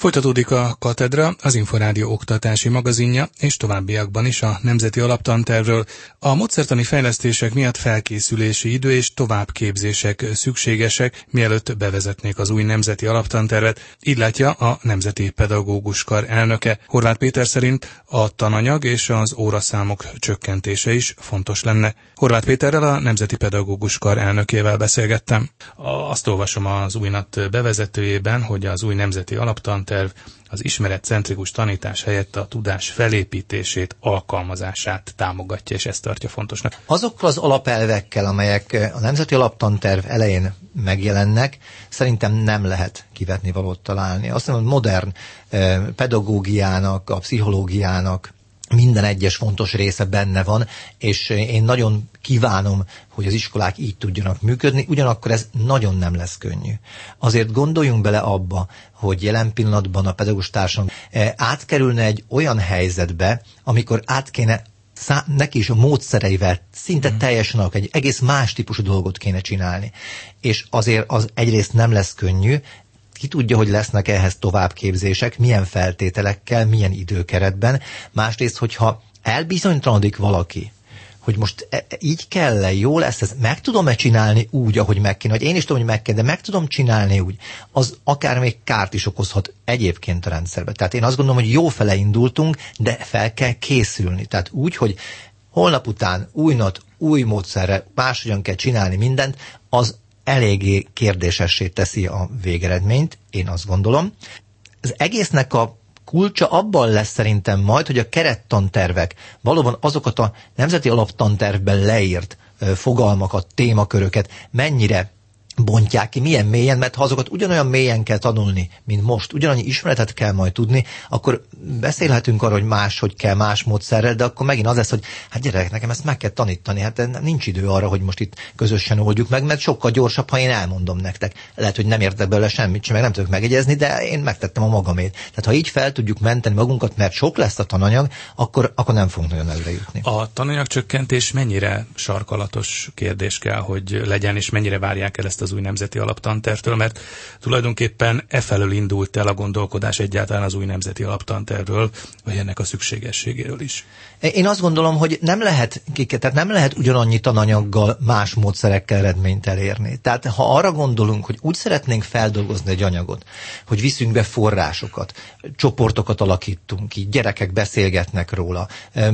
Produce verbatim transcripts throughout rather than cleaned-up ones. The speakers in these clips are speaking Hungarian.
Folytatódik a Katedra, az Inforádió oktatási magazinja, és továbbiakban is a Nemzeti Alaptantervről. A módszertani fejlesztések miatt felkészülési idő és továbbképzések szükségesek, mielőtt bevezetnék az új Nemzeti Alaptantervet. Így látja a Nemzeti Pedagógus Kar elnöke. Horváth Péter szerint a tananyag és az óraszámok csökkentése is fontos lenne. Horváth Péterrel, a Nemzeti Pedagógus Kar elnökével beszélgettem. Azt olvasom az újnat bevezetőjében, hogy az új Nemzeti Alaptanterv az ismeretcentrikus tanítás helyett a tudás felépítését, alkalmazását támogatja, és ezt tartja fontosnak. Azokkal az alapelvekkel, amelyek a Nemzeti Alaptanterv elején megjelennek, szerintem nem lehet kivetni valót találni. Azt mondom, hogy modern eh, pedagógiának, a pszichológiának minden egyes fontos része benne van, és én nagyon kívánom, hogy az iskolák így tudjanak működni, ugyanakkor ez nagyon nem lesz könnyű. Azért gondoljunk bele abba, hogy jelen pillanatban a pedagógus társadalom átkerülne egy olyan helyzetbe, amikor át kéne szá- neki is a módszereivel szinte mm. teljesen egy egész más típusú dolgot kéne csinálni. És azért az egyrészt nem lesz könnyű, ki tudja, hogy lesznek ehhez továbbképzések, milyen feltételekkel, milyen időkeretben. Másrészt, hogyha elbizonytalanodik valaki, hogy most e- így kell-e, jó lesz ez, meg tudom-e csinálni úgy, ahogy meg kéne, vagy én is tudom, hogy meg kell, de meg tudom csinálni úgy, az akár még kárt is okozhat egyébként a rendszerbe. Tehát én azt gondolom, hogy jó fele indultunk, de fel kell készülni. Tehát úgy, hogy holnap után új nat, új módszerrel máshogyan kell csinálni mindent, az eléggé kérdésessé teszi a végeredményt, én azt gondolom. Az egésznek a kulcsa abban lesz szerintem majd, hogy a kerettantervek valóban azokat a Nemzeti Alaptantervben leírt fogalmakat, témaköröket mennyire bontják ki, milyen mélyen, mert ha azokat ugyanolyan mélyen kell tanulni, mint most, ugyanannyi ismeretet kell majd tudni, akkor beszélhetünk arról, hogy máshogy kell, más módszerrel, de akkor megint az lesz, hogy hát gyerekek, nekem ezt meg kell tanítani, hát nincs idő arra, hogy most itt közösen oldjuk meg, mert sokkal gyorsabb, ha én elmondom nektek. Lehet, hogy nem értek belőle semmit, sem meg nem tudok megjegyezni, de én megtettem a magamét. Tehát ha így fel tudjuk menteni magunkat, mert sok lesz a tananyag, akkor, akkor nem fogunk nagyon előre jutni. A tananyagcsökkentés mennyire sarkalatos kérdés kell, hogy legyen, és mennyire várják el ezt az új Nemzeti Alaptantervtől, mert tulajdonképpen e felől indult el a gondolkodás egyáltalán az új Nemzeti Alaptantervről, vagy ennek a szükségességéről is. Én azt gondolom, hogy nem lehet, tehát nem lehet ugyanannyi tananyaggal más módszerekkel eredményt elérni. Tehát ha arra gondolunk, hogy úgy szeretnénk feldolgozni egy anyagot, hogy viszünk be forrásokat, csoportokat alakítunk ki, gyerekek beszélgetnek róla,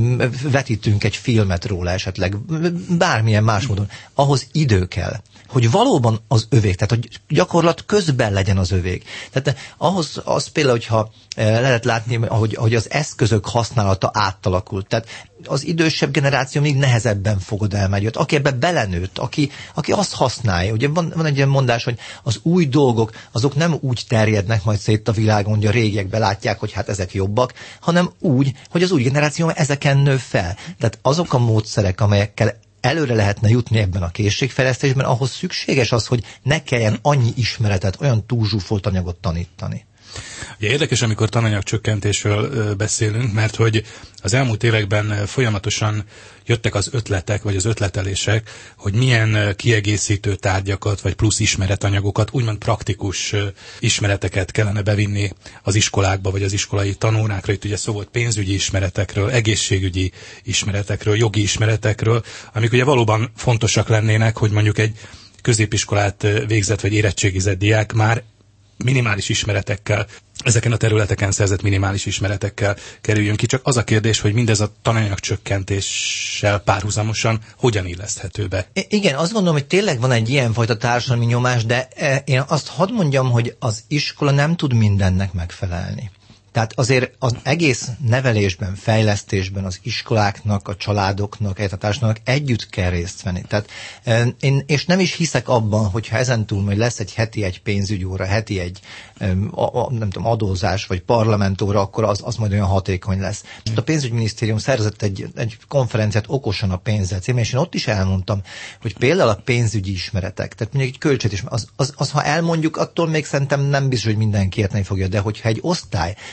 vetítünk egy filmet róla esetleg, bármilyen más módon, ahhoz idő kell, hogy valóban az övék, tehát hogy gyakorlat közben legyen az övék. Tehát ahhoz az például, hogyha lehet látni, ahogy, ahogy az eszközök használata átalakult. Tehát az idősebb generáció még nehezebben fogod elmegy. Aki ebbe belenőtt, aki, aki azt használja. Ugye van, van egy ilyen mondás, hogy az új dolgok, azok nem úgy terjednek majd szét a világon, hogy a régiek belátják, hogy hát ezek jobbak, hanem úgy, hogy az új generáció ezeken nő fel. Tehát azok a módszerek, amelyekkel előre lehetne jutni ebben a készségfejlesztésben, ahhoz szükséges az, hogy ne kelljen annyi ismeretet, olyan túlzsúfolt anyagot tanítani. Ugye érdekes, amikor tananyagcsökkentésről beszélünk, mert hogy az elmúlt években folyamatosan jöttek az ötletek, vagy az ötletelések, hogy milyen kiegészítő tárgyakat, vagy plusz ismeretanyagokat, úgymond praktikus ismereteket kellene bevinni az iskolákba, vagy az iskolai tanórákra. Itt ugye szó volt pénzügyi ismeretekről, egészségügyi ismeretekről, jogi ismeretekről, amik ugye valóban fontosak lennének, hogy mondjuk egy középiskolát végzett, vagy érettségizett diák már minimális ismeretekkel, ezeken a területeken szerzett minimális ismeretekkel kerüljön ki. Csak az a kérdés, hogy mindez a tananyagcsökkentéssel párhuzamosan hogyan illeszthető be. I- igen, azt gondolom, hogy tényleg van egy ilyenfajta társadalmi nyomás, de én azt hadd mondjam, hogy az iskola nem tud mindennek megfelelni. Tehát azért az egész nevelésben, fejlesztésben az iskoláknak, a családoknak, a társadalomnak együtt kell részt venni. Tehát én, és nem is hiszek abban, hogyha ezentúl majd lesz egy heti egy pénzügyóra, heti egy a, a, nem tudom, adózás, vagy parlamentóra, akkor az, az majd olyan hatékony lesz. Mm. A pénzügyminisztérium szervezett egy, egy konferenciát okosan a pénzzel címén, és én ott is elmondtam, hogy például a pénzügyi ismeretek, tehát mondjuk egy költségvetés, az, az, az, ha elmondjuk, attól még szerintem nem biztos, hogy mindenki érteni fogja, de hogyha egy osztály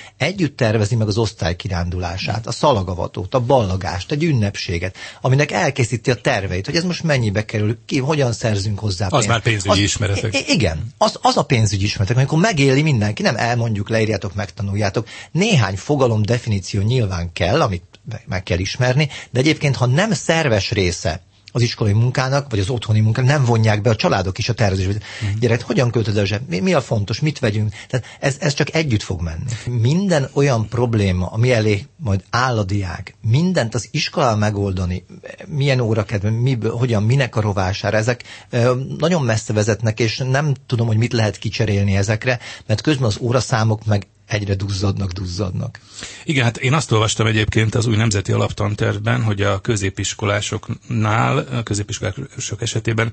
együtt tervezni meg az osztály kirándulását, a szalagavatót, a ballagást, egy ünnepséget, aminek elkészíti a terveit, hogy ez most mennyibe kerül, ki, hogyan szerzünk hozzá pénzt. Az már pénzügyi az, ismeretek. Igen, az, az a pénzügyi ismeretek, amikor megéli mindenki, nem elmondjuk, leírjátok, megtanuljátok. Néhány fogalom, definíció nyilván kell, amit meg kell ismerni, de egyébként, ha nem szerves része az iskolai munkának, vagy az otthoni munkának, nem vonják be a családok is a tervezésbe. Mm. Gyerek, hogyan költöd el zseb? Mi, mi a fontos? Mit vegyünk? Tehát ez, ez csak együtt fog menni. Minden olyan probléma, ami elé majd áll a diák, mindent az iskolán megoldani, milyen órakedve, miből, hogyan, minek a rovására, ezek e, nagyon messze vezetnek, és nem tudom, hogy mit lehet kicserélni ezekre, mert közben az óraszámok meg egyre duzzadnak, duzzadnak. Igen, hát én azt olvastam egyébként az új nemzeti alaptantervben, hogy a középiskolásoknál, a középiskolások esetében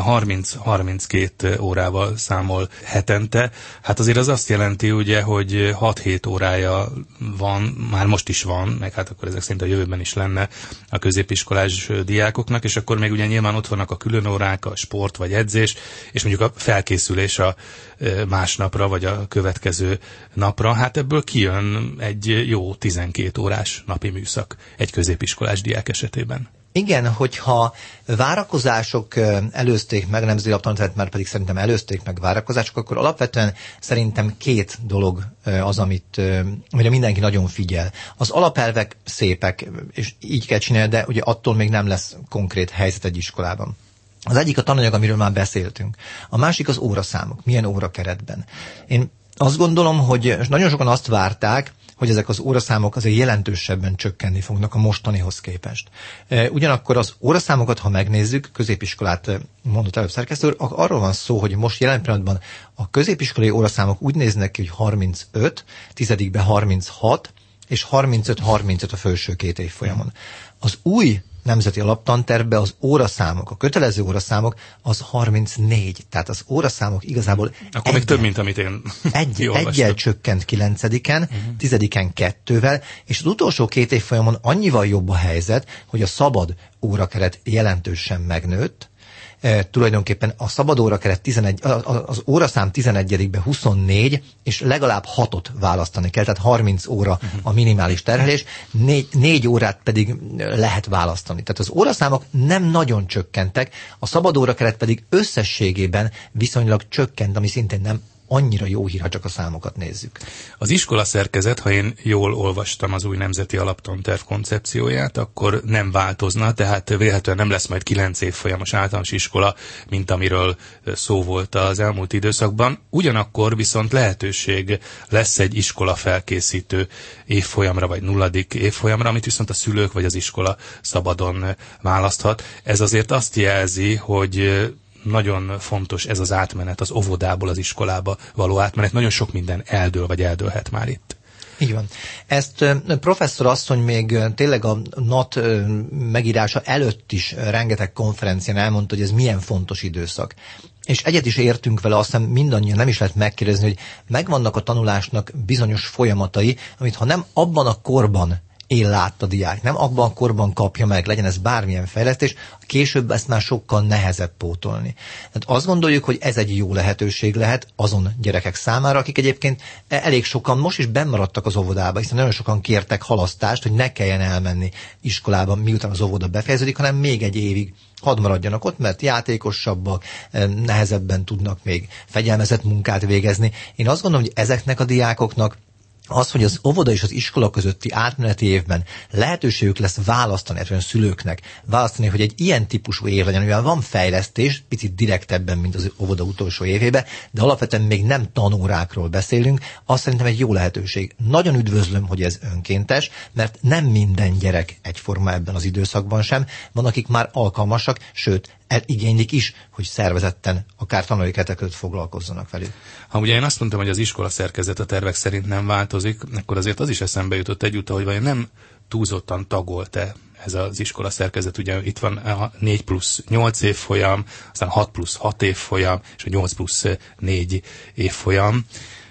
harminc-harminckét órával számol hetente. Hát azért az azt jelenti, ugye, hogy hat-hét órája van, már most is van, meg hát akkor ezek szerint a jövőben is lenne a középiskolás diákoknak, és akkor még ugye nyilván ott vannak a különórák, a sport vagy edzés, és mondjuk a felkészülés a másnapra, vagy a következő napra. Hát ebből kijön egy jó tizenkét órás napi műszak egy középiskolás diák esetében. Igen, hogyha várakozások előzték meg, nemzeti alaptantervet, már pedig szerintem előzték meg várakozások, akkor alapvetően szerintem két dolog az, amit, amire mindenki nagyon figyel. Az alapelvek szépek, és így kell csinálni, de ugye attól még nem lesz konkrét helyzet egy iskolában. Az egyik a tananyag, amiről már beszéltünk. A másik az óraszámok. Milyen órakeretben. Én azt gondolom, hogy nagyon sokan azt várták, hogy ezek az óraszámok azért jelentősebben csökkenni fognak a mostanihoz képest. Ugyanakkor az óraszámokat, ha megnézzük, középiskolát mondott előbb szerkesztő úr, arról van szó, hogy most jelen pillanatban a középiskolai óraszámok úgy néznek ki, hogy harmincöt, tizedikbe harminchat, és harmincöt-harmincöt a felső két évfolyamon. Az új nemzeti alaptantervbe az óraszámok, a kötelező óraszámok az harmincnégy. Tehát az óraszámok igazából akkor egy, még több, mint amit én egy, egyel csökkent kilencediken, uh-huh. tizediken kettővel, és az utolsó két évfolyamon annyival jobb a helyzet, hogy a szabad órakeret jelentősen megnőtt. E, tulajdonképpen a szabad órakeret tizenegy, az óraszám tizenegyedikbe huszonnégy, és legalább hatot választani kell, tehát harminc óra a minimális terhelés, négy, négy órát pedig lehet választani. Tehát az óraszámok nem nagyon csökkentek, a szabad órakeret pedig összességében viszonylag csökkent, ami szintén nem annyira jó hír, ha csak a számokat nézzük. Az iskola szerkezet, ha én jól olvastam az új nemzeti alaptanterv koncepcióját, akkor nem változna, tehát vélhetően nem lesz majd kilenc évfolyamos általános iskola, mint amiről szó volt az elmúlt időszakban. Ugyanakkor viszont lehetőség lesz egy iskola felkészítő évfolyamra, vagy nulladik évfolyamra, amit viszont a szülők vagy az iskola szabadon választhat. Ez azért azt jelzi, hogy nagyon fontos ez az átmenet, az óvodából az iskolába való átmenet. Nagyon sok minden eldől, vagy eldőlhet már itt. Így van. Ezt professzor asszony még tényleg a NAT megírása előtt is rengeteg konferencián elmondta, hogy ez milyen fontos időszak. És egyet is értünk vele, azt hiszem mindannyian, nem is lehet megkérdezni, hogy megvannak a tanulásnak bizonyos folyamatai, amit ha nem abban a korban él át a diák, nem abban a korban kapja meg, legyen ez bármilyen fejlesztés, később ezt már sokkal nehezebb pótolni. Tehát azt gondoljuk, hogy ez egy jó lehetőség lehet azon gyerekek számára, akik egyébként elég sokan most is bennmaradtak az óvodába, hiszen nagyon sokan kértek halasztást, hogy ne kelljen elmenni iskolába, miután az óvoda befejeződik, hanem még egy évig hadd maradjanak ott, mert játékosabbak, nehezebben tudnak még fegyelmezett munkát végezni. Én azt gondolom, hogy ezeknek a diákoknak az, hogy az óvoda és az iskola közötti átmeneti évben lehetőségük lesz választani, a szülőknek választani, hogy egy ilyen típusú év legyen, mivel van fejlesztés, picit direktebben, mint az óvoda utolsó évében, de alapvetően még nem tanórákról beszélünk, azt szerintem egy jó lehetőség. Nagyon üdvözlöm, hogy ez önkéntes, mert nem minden gyerek egyforma ebben az időszakban sem, van, akik már alkalmasak, sőt, igénylik is, hogy szervezetten, akár tanulói keretek között foglalkozzanak velük. Ha ugye én azt mondtam, hogy az iskola szerkezet a tervek szerint nem változik, akkor azért az is eszembe jutott egyúttal, hogy vajon nem túlzottan tagolt-e ez az iskola szerkezet. Ugye itt van a négy plusz nyolc évfolyam, aztán hat plusz hat évfolyam, és a nyolc plusz négy évfolyam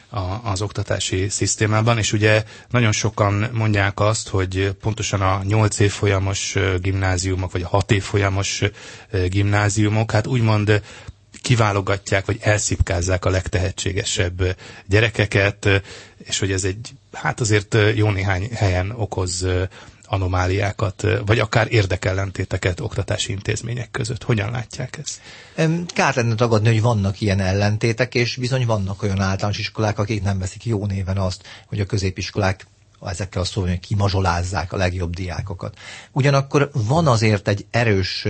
az oktatási szisztémában, és ugye nagyon sokan mondják azt, hogy pontosan a nyolc évfolyamos gimnáziumok, vagy a hat évfolyamos gimnáziumok, hát úgymond kiválogatják, vagy elszipkázzák a legtehetségesebb gyerekeket, és hogy ez egy, hát azért jó néhány helyen okoz anomáliákat, vagy akár érdekellentéteket oktatási intézmények között. Hogyan látják ezt? Kár lenne tagadni, hogy vannak ilyen ellentétek, és bizony vannak olyan általános iskolák, akik nem veszik jó néven azt, hogy a középiskolák ezekkel a szóval, hogy kimazsolázzák a legjobb diákokat. Ugyanakkor van azért egy erős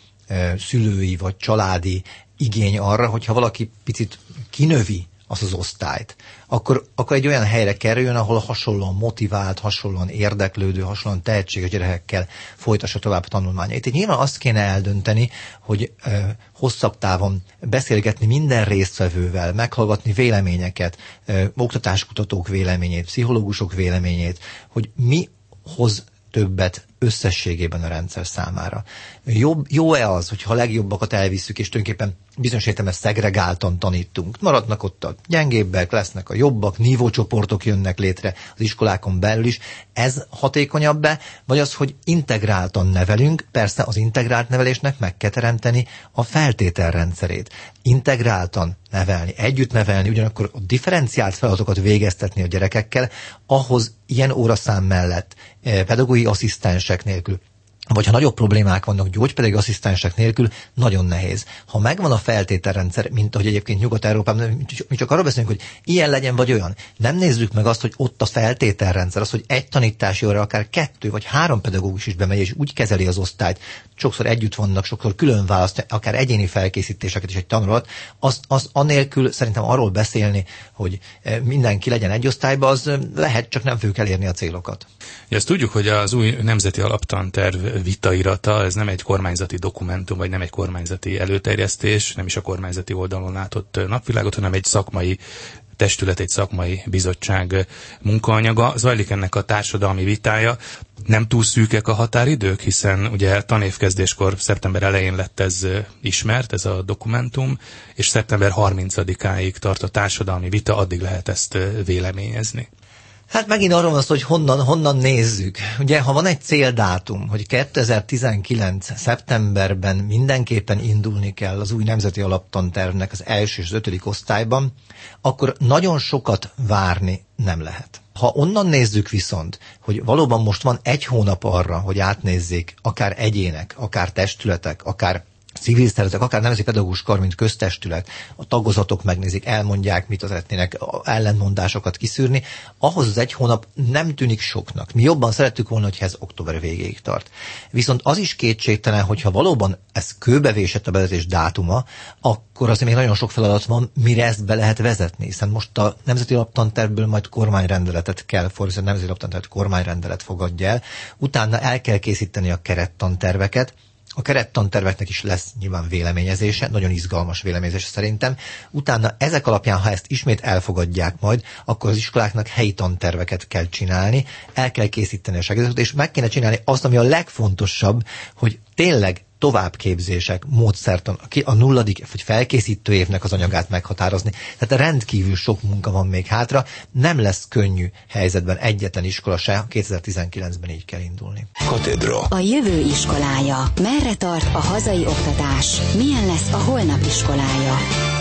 szülői vagy családi igény arra, hogyha valaki picit kinövi azt az osztályt, akkor, akkor egy olyan helyre kerüljön, ahol hasonlóan motivált, hasonlóan érdeklődő, hasonlóan tehetséges gyerekekkel folytassa tovább a tanulmányait. Így nyilván azt kéne eldönteni, hogy ö, hosszabb távon beszélgetni minden résztvevővel, meghallgatni véleményeket, ö, oktatáskutatók véleményét, pszichológusok véleményét, hogy mi hoz többet összességében a rendszer számára. Jobb, jó-e az, hogyha a legjobbakat elvisszük, és tulajdonképpen bizonyos értelemben szegregáltan tanítunk. Maradnak ott a gyengébbek, lesznek a jobbak, nívócsoportok jönnek létre az iskolákon belül is. Ez hatékonyabb-e? Vagy az, hogy integráltan nevelünk? Persze az integrált nevelésnek meg kell teremteni a feltételrendszerét. Integráltan nevelni, együtt nevelni, ugyanakkor a differenciált feladatokat végeztetni a gyerekekkel, ahhoz ilyen óraszám mellett pedagógiai asszisztensek nélkül, vagy ha nagyobb problémák vannak gyógypedagógiai asszisztensek nélkül, nagyon nehéz. Ha megvan a feltételrendszer, mint ahogy egyébként Nyugat-Európában, mi csak arról beszélünk, hogy ilyen legyen vagy olyan. Nem nézzük meg azt, hogy ott a feltételrendszer, az, hogy egy tanítási óra akár kettő vagy három pedagógus is bemegy, és úgy kezeli az osztályt, sokszor együtt vannak, sokszor külön választja, akár egyéni felkészítéseket is egy tanulat, az, az anélkül szerintem arról beszélni, hogy mindenki legyen egy osztályban, az lehet, csak nem fogjuk elérni a célokat. Ja, ezt tudjuk, hogy az új nemzeti alaptanterv vitairata, ez nem egy kormányzati dokumentum, vagy nem egy kormányzati előterjesztés, nem is a kormányzati oldalon látott napvilágot, hanem egy szakmai testület, egy szakmai bizottság munkaanyaga. Zajlik ennek a társadalmi vitája. Nem túl szűkek a határidők, hiszen ugye tanévkezdéskor szeptember elején lett ez ismert, ez a dokumentum, és szeptember harmincadikáig tart a társadalmi vita, addig lehet ezt véleményezni. Hát megint arról van szó, hogy honnan, honnan nézzük. Ugye, ha van egy céldátum, hogy kétezer-tizenkilenc szeptemberben mindenképpen indulni kell az új nemzeti alaptantervnek az első és az ötödik osztályban, akkor nagyon sokat várni nem lehet. Ha onnan nézzük viszont, hogy valóban most van egy hónap arra, hogy átnézzék akár egyének, akár testületek, akár civil szervezetek, akár nemzeti pedagógus kar, mint köztestület, a tagozatok megnézik, elmondják, mit az szeretnének, ellentmondásokat kiszűrni, ahhoz az egy hónap nem tűnik soknak. Mi jobban szerettük volna, hogyha ez október végéig tart. Viszont az is kétségtelen, hogyha valóban ez kőbevésett a bevezetés dátuma, akkor azért még nagyon sok feladat van, mire ezt be lehet vezetni, hiszen most a nemzeti alaptantervből majd kormányrendeletet kell fordítani, a nemzeti alaptantervet kormányrendelet fogadja el, utána el kell készíteni a kerettanterveket. A kerettanterveknek is lesz nyilván véleményezése, nagyon izgalmas véleményezése szerintem. Utána ezek alapján, ha ezt ismét elfogadják majd, akkor az iskoláknak helyi tanterveket kell csinálni, el kell készíteni a segítséget, és meg kéne csinálni azt, ami a legfontosabb, hogy tényleg továbbképzések, módszertan, a nulladik vagy felkészítő évnek az anyagát meghatározni. Tehát rendkívül sok munka van még hátra, nem lesz könnyű helyzetben egyetlen iskola se, kétezer-tizenkilencben így kell indulni. Katedra. A jövő iskolája. Merre tart a hazai oktatás? Milyen lesz a holnap iskolája?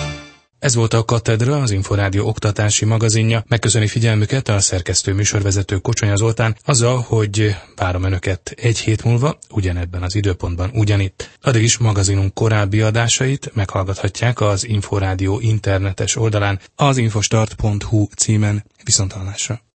Ez volt a Katedra, az Inforádió oktatási magazinja. Megköszöni figyelmüket a szerkesztő műsorvezető Kocsonya Zoltán azzal, hogy várom önöket egy hét múlva, ugyanebben az időpontban ugyanitt. Addig is magazinunk korábbi adásait meghallgathatják az Inforádió internetes oldalán, az infostart pont hu címen. Viszonthallásra.